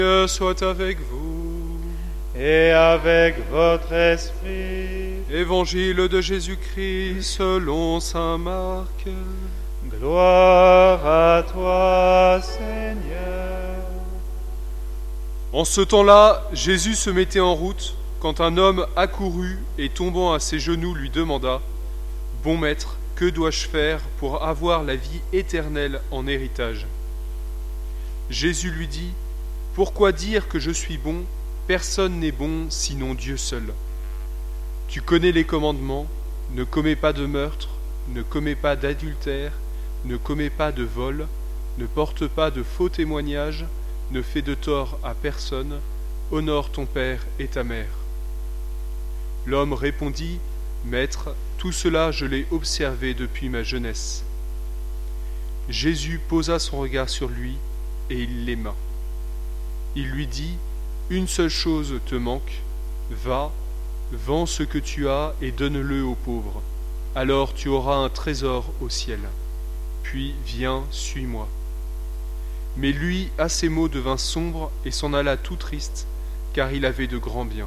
Que soit avec vous. Et avec votre esprit. Évangile de Jésus-Christ selon saint Marc. Gloire à toi, Seigneur. En ce temps-là, Jésus se mettait en route quand un homme accourut et tombant à ses genoux lui demanda : « Bon maître, que dois-je faire pour avoir la vie éternelle en héritage ?» Jésus lui dit : « Pourquoi dire que je suis bon ? Personne n'est bon sinon Dieu seul. Tu connais les commandements : ne commets pas de meurtre, ne commets pas d'adultère, ne commets pas de vol, ne porte pas de faux témoignages, ne fais de tort à personne, honore ton père et ta mère. » L'homme répondit : « Maître, tout cela je l'ai observé depuis ma jeunesse. » Jésus posa son regard sur lui et il l'aima. Il lui dit : « Une seule chose te manque, va, vends ce que tu as et donne-le aux pauvres, alors tu auras un trésor au ciel. Puis viens, suis-moi. » Mais lui, à ces mots, devint sombre et s'en alla tout triste, car il avait de grands biens.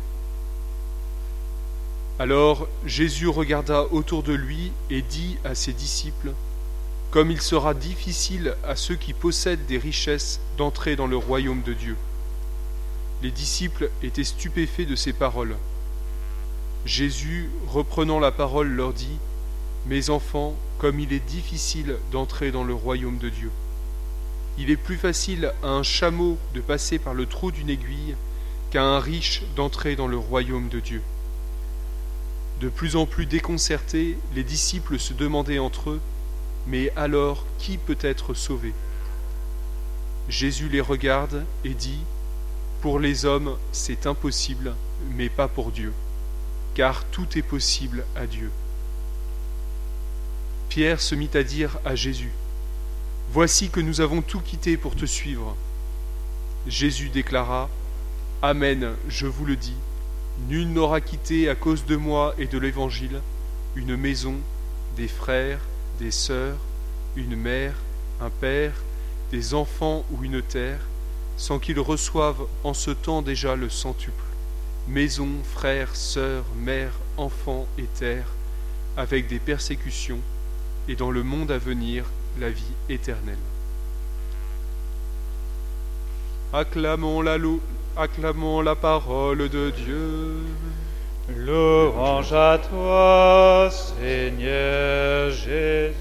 Alors Jésus regarda autour de lui et dit à ses disciples : « Comme il sera difficile à ceux qui possèdent des richesses d'entrer dans le royaume de Dieu. » Les disciples étaient stupéfaits de ces paroles. Jésus, reprenant la parole, leur dit : « Mes enfants, comme il est difficile d'entrer dans le royaume de Dieu. Il est plus facile à un chameau de passer par le trou d'une aiguille qu'à un riche d'entrer dans le royaume de Dieu. » De plus en plus déconcertés, les disciples se demandaient entre eux : « Mais alors, qui peut être sauvé ?» Jésus les regarde et dit : « Pour les hommes, c'est impossible, mais pas pour Dieu, car tout est possible à Dieu. » Pierre se mit à dire à Jésus : « Voici que nous avons tout quitté pour te suivre. » Jésus déclara : « Amen, je vous le dis, nul n'aura quitté à cause de moi et de l'Évangile une maison, des frères, des sœurs, une mère, un père, des enfants ou une terre, sans qu'il reçoive en ce temps déjà le centuple, maison, frères, sœurs, mères, enfants et terre, avec des persécutions, et dans le monde à venir, la vie éternelle. » Acclamons la parole de Dieu. Louange à toi, Seigneur Jésus.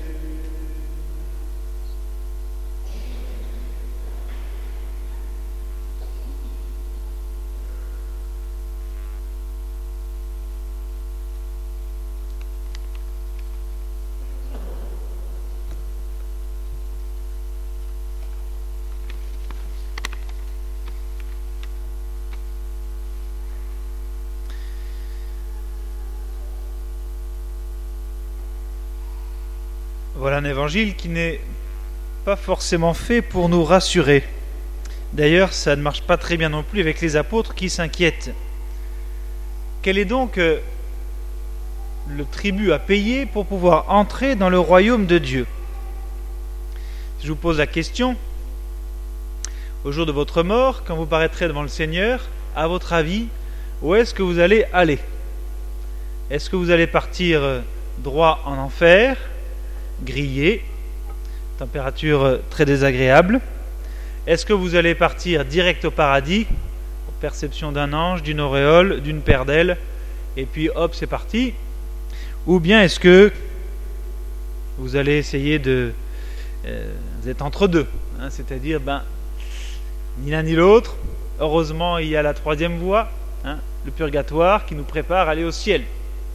Voilà un évangile qui n'est pas forcément fait pour nous rassurer. D'ailleurs, ça ne marche pas très bien non plus avec les apôtres qui s'inquiètent. Quel est donc le tribut à payer pour pouvoir entrer dans le royaume de Dieu ? Si je vous pose la question, au jour de votre mort, quand vous paraîtrez devant le Seigneur, à votre avis, où est-ce que vous allez aller ? Est-ce que vous allez partir droit en enfer, grillé, température très désagréable ? Est-ce que vous allez partir direct au paradis, aux perceptions d'un ange, d'une auréole, d'une paire d'ailes, et puis hop, c'est parti ? Ou bien est-ce que vous allez essayer de... vous êtes entre deux, c'est-à-dire, ni l'un ni l'autre. Heureusement, il y a la troisième voie, le purgatoire, qui nous prépare à aller au ciel.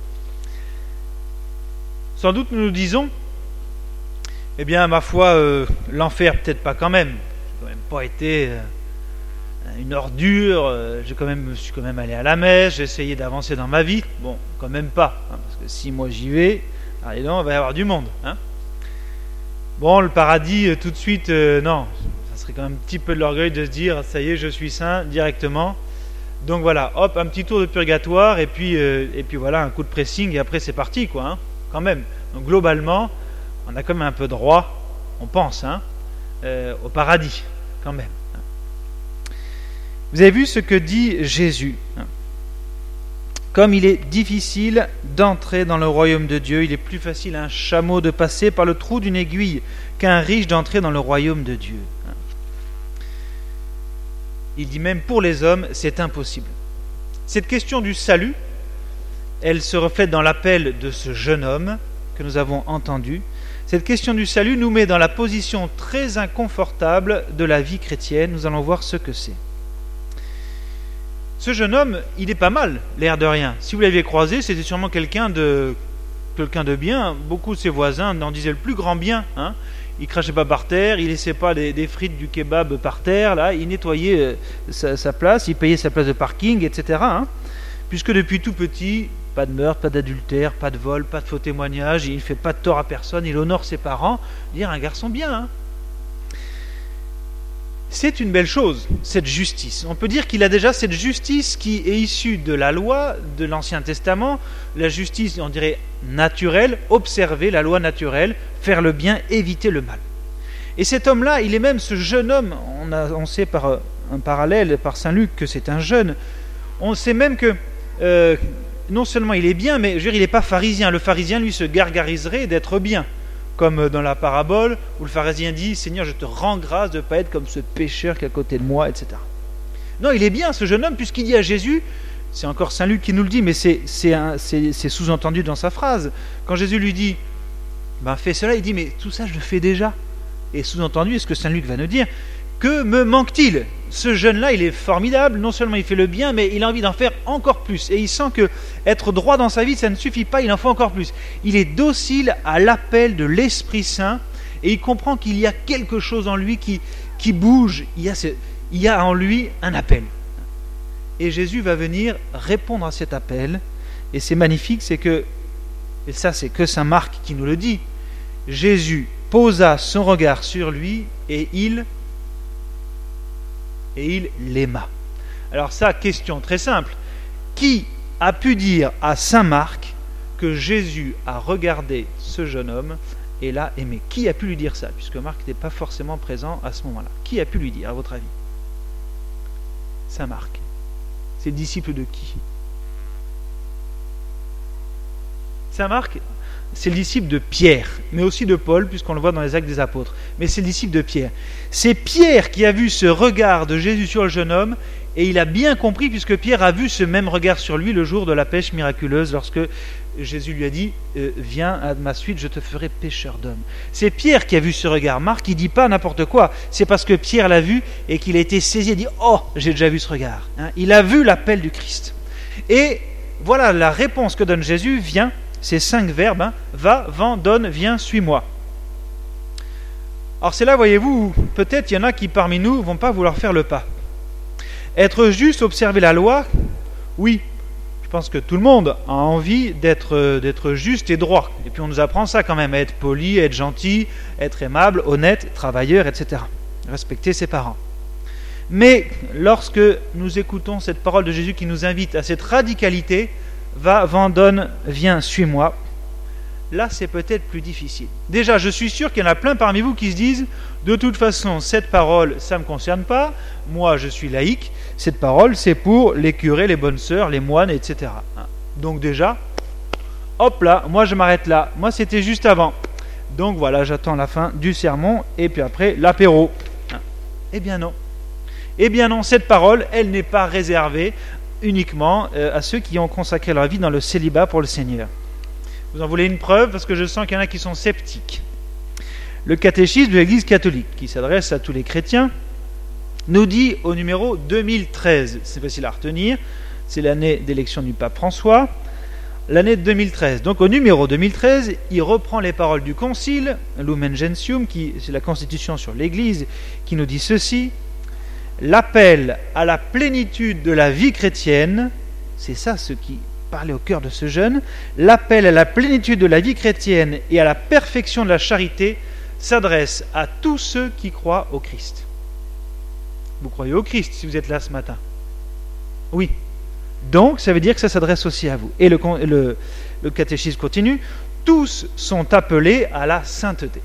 Sans doute nous nous disons, eh bien, ma foi, l'enfer, peut-être pas quand même. J'ai quand même pas été une ordure. Je suis quand même allé à la messe. J'ai essayé d'avancer dans ma vie. Bon, quand même pas. Parce que si moi j'y vais, allez donc, il va y avoir du monde. Bon, le paradis, tout de suite, non. Ça serait quand même un petit peu de l'orgueil de se dire, ça y est, je suis saint, directement. Donc voilà, hop, un petit tour de purgatoire, et puis voilà, un coup de pressing, et après c'est parti, quoi, quand même. Donc globalement, on a quand même un peu droit, on pense, au paradis, quand même. Vous avez vu ce que dit Jésus. Comme il est difficile d'entrer dans le royaume de Dieu, il est plus facile à un chameau de passer par le trou d'une aiguille qu'à un riche d'entrer dans le royaume de Dieu. Il dit même pour les hommes, c'est impossible. Cette question du salut, elle se reflète dans l'appel de ce jeune homme que nous avons entendu. Cette question du salut nous met dans la position très inconfortable de la vie chrétienne. Nous allons voir ce que c'est. Ce jeune homme, il est pas mal, l'air de rien. Si vous l'aviez croisé, c'était sûrement quelqu'un de bien. Beaucoup de ses voisins en disaient le plus grand bien. Il crachait pas par terre, il laissait pas des frites du kebab par terre. Là, il nettoyait sa place, il payait sa place de parking, etc. Puisque depuis tout petit, pas de meurtre, pas d'adultère, pas de vol, pas de faux témoignages, il ne fait pas de tort à personne, il honore ses parents. Dire un garçon bien. C'est une belle chose, cette justice. On peut dire qu'il a déjà cette justice qui est issue de la loi de l'Ancien Testament, la justice, on dirait, naturelle, observer la loi naturelle, faire le bien, éviter le mal. Et cet homme-là, il est même ce jeune homme, on sait par un parallèle, par Saint Luc, que c'est un jeune. On sait même que non seulement il est bien, mais je veux dire, il n'est pas pharisien. Le pharisien, lui, se gargariserait d'être bien. Comme dans la parabole où le pharisien dit « Seigneur, je te rends grâce de ne pas être comme ce pécheur qui est à côté de moi, etc. » Non, il est bien ce jeune homme puisqu'il dit à Jésus, c'est encore Saint Luc qui nous le dit, mais c'est sous-entendu dans sa phrase. Quand Jésus lui dit « fais cela », il dit « Mais tout ça, je le fais déjà. » Et sous-entendu, est-ce que Saint Luc va nous dire « Que me manque-t-il » Ce jeune-là, il est formidable, non seulement il fait le bien, mais il a envie d'en faire encore plus. Et il sent que être droit dans sa vie, ça ne suffit pas, il en faut encore plus. Il est docile à l'appel de l'Esprit Saint, et il comprend qu'il y a quelque chose en lui qui bouge, il y a en lui un appel. Et Jésus va venir répondre à cet appel, et c'est magnifique, et ça c'est que saint Marc qui nous le dit, Jésus posa son regard sur lui, et il l'aima. Alors ça, question très simple. Qui a pu dire à saint Marc que Jésus a regardé ce jeune homme et l'a aimé? Qui a pu lui dire ça? Puisque Marc n'était pas forcément présent à ce moment-là. Qui a pu lui dire, à votre avis? Saint Marc. C'est le disciple de qui? Saint Marc, c'est le disciple de Pierre, mais aussi de Paul, puisqu'on le voit dans les Actes des Apôtres. Mais c'est le disciple de Pierre. C'est Pierre qui a vu ce regard de Jésus sur le jeune homme, et il a bien compris, puisque Pierre a vu ce même regard sur lui le jour de la pêche miraculeuse, lorsque Jésus lui a dit « Viens à ma suite, je te ferai pêcheur d'hommes ». C'est Pierre qui a vu ce regard. Marc, il ne dit pas n'importe quoi. C'est parce que Pierre l'a vu et qu'il a été saisi et dit « Oh, j'ai déjà vu ce regard ». Il a vu l'appel du Christ. Et voilà la réponse que donne Jésus, vient. Ces 5 verbes, va, vends, donne, viens, suis-moi. Alors c'est là, voyez-vous, peut-être il y en a qui parmi nous ne vont pas vouloir faire le pas. Être juste, observer la loi, oui, je pense que tout le monde a envie d'être juste et droit. Et puis on nous apprend ça quand même, à être poli, à être gentil, à être aimable, honnête, travailleur, etc. Respecter ses parents. Mais lorsque nous écoutons cette parole de Jésus qui nous invite à cette radicalité, va, vends, donne, viens, suis-moi. Là, c'est peut-être plus difficile. Déjà, je suis sûr qu'il y en a plein parmi vous qui se disent « De toute façon, cette parole, ça ne me concerne pas. Moi, je suis laïque. Cette parole, c'est pour les curés, les bonnes sœurs, les moines, etc. » Donc déjà, hop là, moi je m'arrête là. Moi, c'était juste avant. Donc voilà, j'attends la fin du sermon et puis après, l'apéro. Eh bien non. Eh bien non, cette parole, elle n'est pas réservée uniquement à ceux qui ont consacré leur vie dans le célibat pour le Seigneur. Vous en voulez une preuve parce que je sens qu'il y en a qui sont sceptiques. Le catéchisme de l'Église catholique, qui s'adresse à tous les chrétiens, nous dit au numéro 2013, c'est facile à retenir, c'est l'année d'élection du pape François, l'année de 2013. Donc au numéro 2013, il reprend les paroles du Concile, Lumen Gentium, c'est la constitution sur l'Église, qui nous dit ceci: l'appel à la plénitude de la vie chrétienne, c'est ça ce qui parlait au cœur de ce jeune, l'appel à la plénitude de la vie chrétienne et à la perfection de la charité s'adresse à tous ceux qui croient au Christ. Vous croyez au Christ si vous êtes là ce matin? Oui. Donc ça veut dire que ça s'adresse aussi à vous. Et le catéchisme continue, tous sont appelés à la sainteté.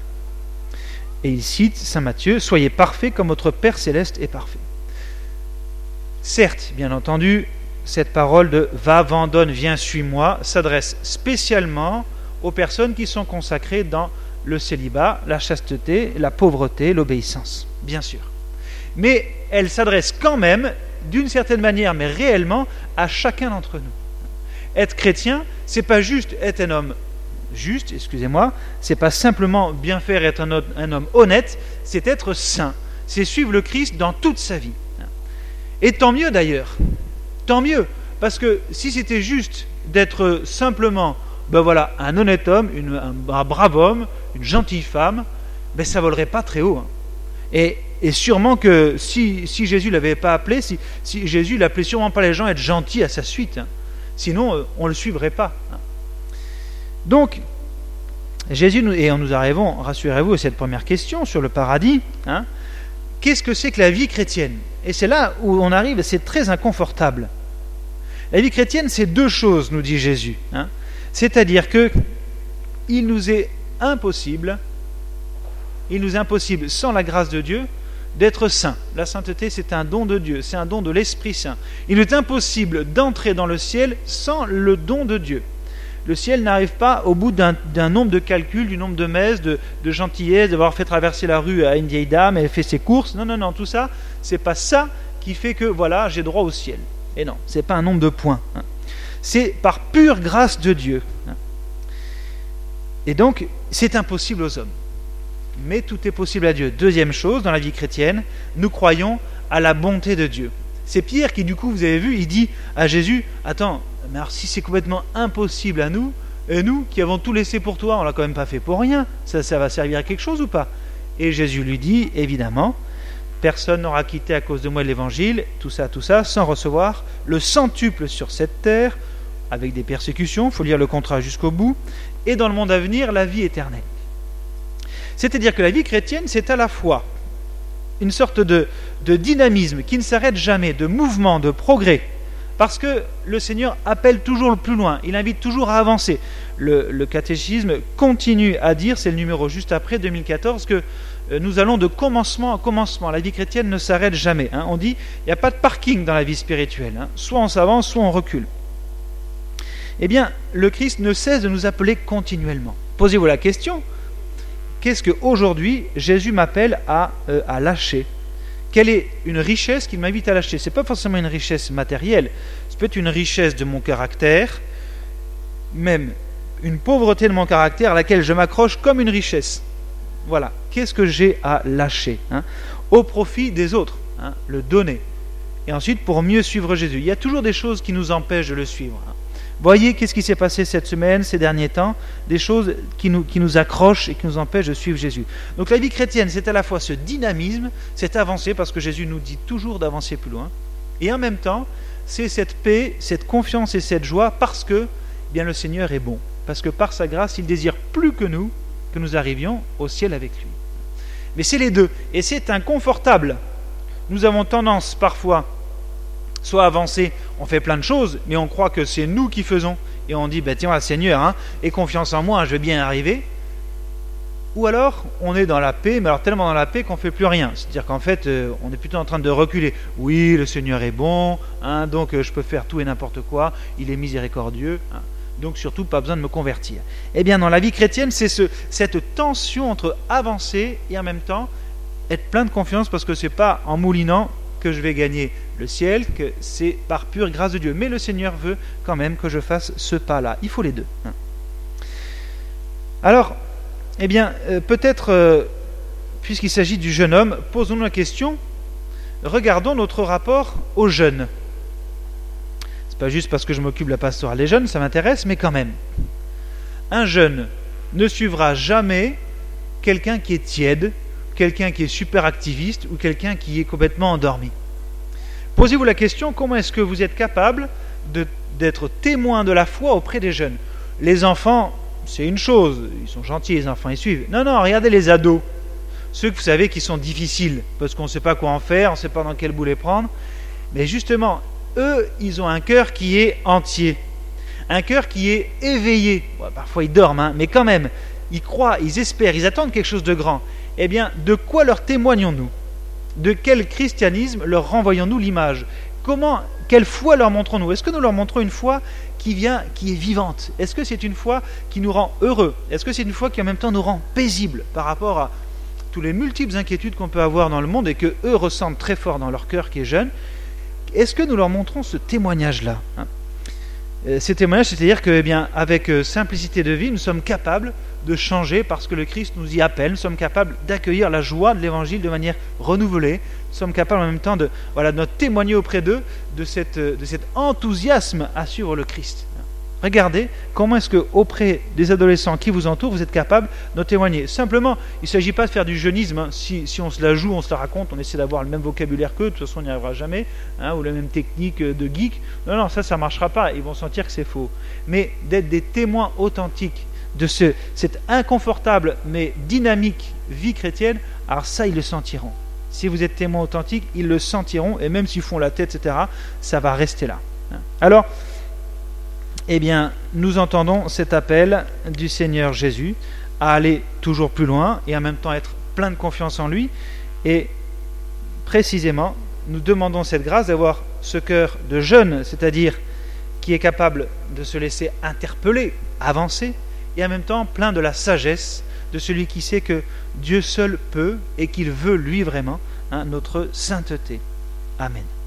Et il cite saint Matthieu, soyez parfaits comme votre Père céleste est parfait. Certes, bien entendu, cette parole de « va, abandonne, viens, suis-moi » s'adresse spécialement aux personnes qui sont consacrées dans le célibat, la chasteté, la pauvreté, l'obéissance, bien sûr. Mais elle s'adresse quand même, d'une certaine manière, mais réellement, à chacun d'entre nous. Être chrétien, c'est pas juste être un homme juste, c'est pas simplement bien faire, être un homme honnête, c'est être saint, c'est suivre le Christ dans toute sa vie. Et tant mieux d'ailleurs, tant mieux, parce que si c'était juste d'être simplement un honnête homme, un brave homme, une gentille femme, ça ne volerait pas très haut. Et sûrement que si Jésus ne l'avait pas appelé, si Jésus n'appelait sûrement pas les gens à être gentils à sa suite, sinon on ne le suivrait pas. Donc, Jésus, et nous arrivons, rassurez-vous, à cette première question sur le paradis, qu'est-ce que c'est que la vie chrétienne ? Et c'est là où on arrive, c'est très inconfortable. La vie chrétienne, c'est deux choses, nous dit Jésus. C'est-à-dire que il nous est impossible, sans la grâce de Dieu, d'être saint. La sainteté, c'est un don de Dieu, c'est un don de l'Esprit Saint. Il est impossible d'entrer dans le ciel sans le don de Dieu. Le ciel n'arrive pas au bout d'un nombre de calculs, du nombre de messes, de gentillesse, d'avoir fait traverser la rue à une vieille dame et fait ses courses. Non, tout ça, c'est pas ça qui fait que, j'ai droit au ciel. Et non, c'est pas un nombre de points. C'est par pure grâce de Dieu. Et donc, c'est impossible aux hommes. Mais tout est possible à Dieu. Deuxième chose, dans la vie chrétienne, nous croyons à la bonté de Dieu. C'est Pierre qui, du coup, vous avez vu, il dit à Jésus, « Attends, mais alors si c'est complètement impossible à nous, et nous qui avons tout laissé pour toi, on l'a quand même pas fait pour rien, ça va servir à quelque chose ou pas ?» Et Jésus lui dit, évidemment, « Personne n'aura quitté à cause de moi l'évangile, tout ça, sans recevoir le centuple sur cette terre, avec des persécutions, il faut lire le contrat jusqu'au bout, et dans le monde à venir, la vie éternelle. » C'est-à-dire que la vie chrétienne, c'est à la fois une sorte de dynamisme qui ne s'arrête jamais, de mouvement, de progrès, parce que le Seigneur appelle toujours le plus loin, il invite toujours à avancer. Le catéchisme continue à dire, c'est le numéro juste après, 2014, que nous allons de commencement en commencement. La vie chrétienne ne s'arrête jamais. On dit, il n'y a pas de parking dans la vie spirituelle. Soit on s'avance, soit on recule. Eh bien, le Christ ne cesse de nous appeler continuellement. Posez-vous la question, qu'est-ce qu'aujourd'hui Jésus m'appelle à lâcher ? Quelle est une richesse qu'il m'invite à lâcher ? Ce n'est pas forcément une richesse matérielle, ça peut être une richesse de mon caractère, même une pauvreté de mon caractère à laquelle je m'accroche comme une richesse. Voilà, qu'est-ce que j'ai à lâcher au profit des autres, le donner. Et ensuite, pour mieux suivre Jésus. Il y a toujours des choses qui nous empêchent de le suivre. Voyez qu'est-ce qui s'est passé cette semaine, ces derniers temps, des choses qui nous accrochent et qui nous empêchent de suivre Jésus. Donc la vie chrétienne, c'est à la fois ce dynamisme, cette avancée, parce que Jésus nous dit toujours d'avancer plus loin, et en même temps, c'est cette paix, cette confiance et cette joie, parce que bien le Seigneur est bon, parce que par sa grâce, il désire plus que nous arrivions au ciel avec lui. Mais c'est les deux, et c'est inconfortable. Nous avons tendance parfois soit avancer, on fait plein de choses, mais on croit que c'est nous qui faisons. Et on dit, tiens, Seigneur, aie confiance en moi, je vais bien y arriver. Ou alors, on est dans la paix, mais alors tellement dans la paix qu'on ne fait plus rien. C'est-à-dire qu'en fait, on est plutôt en train de reculer. Oui, le Seigneur est bon, donc je peux faire tout et n'importe quoi, il est miséricordieux, donc surtout pas besoin de me convertir. Eh bien, dans la vie chrétienne, c'est cette tension entre avancer et en même temps être plein de confiance, parce que c'est pas en moulinant que je vais gagner le ciel, que c'est par pure grâce de Dieu. Mais le Seigneur veut quand même que je fasse ce pas-là. Il faut les deux. Alors, eh bien, peut-être, puisqu'il s'agit du jeune homme, posons-nous la question, regardons notre rapport aux jeunes. C'est pas juste parce que je m'occupe de la pastorale des jeunes, ça m'intéresse, mais quand même. Un jeune ne suivra jamais quelqu'un qui est tiède, quelqu'un qui est super activiste ou quelqu'un qui est complètement endormi. Posez-vous la question, comment est-ce que vous êtes capable d'être témoin de la foi auprès des jeunes ? Les enfants, c'est une chose, ils sont gentils, les enfants, ils suivent. Non, regardez les ados, ceux que vous savez qui sont difficiles, parce qu'on ne sait pas quoi en faire, on ne sait pas dans quel bout les prendre. Mais justement, eux, ils ont un cœur qui est entier, un cœur qui est éveillé. Bon, parfois ils dorment, mais quand même, ils croient, ils espèrent, ils attendent quelque chose de grand. Eh bien, de quoi leur témoignons-nous ? De quel christianisme leur renvoyons-nous l'image ? quelle foi leur montrons-nous? Est-ce que nous leur montrons une foi qui est vivante? Est-ce que c'est une foi qui nous rend heureux? Est-ce que c'est une foi qui en même temps nous rend paisibles par rapport à toutes les multiples inquiétudes qu'on peut avoir dans le monde et que eux ressentent très fort dans leur cœur qui est jeune? Est-ce que nous leur montrons ce témoignage-là? Ces témoignages, c'est-à-dire que, avec simplicité de vie, nous sommes capables de changer parce que le Christ nous y appelle. Nous sommes capables d'accueillir la joie de l'Évangile de manière renouvelée. Nous sommes capables en même temps de témoigner auprès d'eux de cet enthousiasme à suivre le Christ. Regardez comment est-ce que auprès des adolescents qui vous entourent, vous êtes capable de témoigner. Simplement, il ne s'agit pas de faire du jeunisme. Si on se la joue, on se la raconte, on essaie d'avoir le même vocabulaire qu'eux, de toute façon on n'y arrivera jamais, ou la même technique de geek. Non, ça ne marchera pas. Ils vont sentir que c'est faux. Mais d'être des témoins authentiques de cette inconfortable mais dynamique vie chrétienne, alors ça, ils le sentiront. Si vous êtes témoins authentiques, ils le sentiront, et même s'ils font la tête, etc., ça va rester là. Alors, nous entendons cet appel du Seigneur Jésus à aller toujours plus loin et en même temps être plein de confiance en lui. Et précisément, nous demandons cette grâce d'avoir ce cœur de jeune, c'est-à-dire qui est capable de se laisser interpeller, avancer, et en même temps plein de la sagesse de celui qui sait que Dieu seul peut et qu'il veut lui vraiment notre sainteté. Amen.